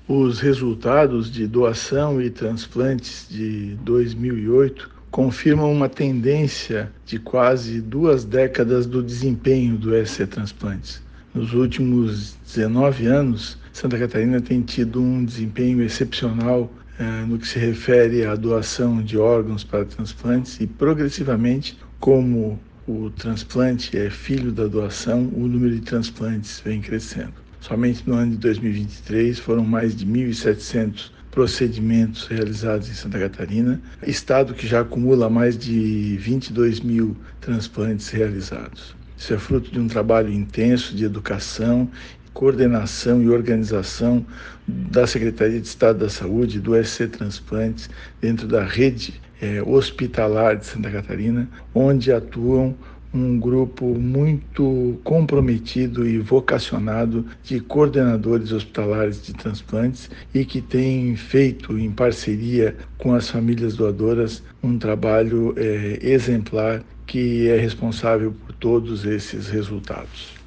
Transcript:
Os resultados de doação e transplantes de 2008 confirmam uma tendência de quase 2 décadas do desempenho do SC Transplantes. Nos últimos 19 anos, Santa Catarina tem tido um desempenho excepcional no que se refere à doação de órgãos para transplantes e, progressivamente, como o transplante é filho da doação, o número de transplantes vem crescendo. Somente no ano de 2023 foram mais de 1.700 procedimentos realizados em Santa Catarina, estado que já acumula mais de 22 mil transplantes realizados. Isso é fruto de um trabalho intenso de educação, coordenação e organização da Secretaria de Estado da Saúde, do SC Transplantes, dentro da rede hospitalar de Santa Catarina, onde atuam um grupo muito comprometido e vocacionado de coordenadores hospitalares de transplantes e que tem feito, em parceria com as famílias doadoras, um trabalho exemplar que é responsável por todos esses resultados.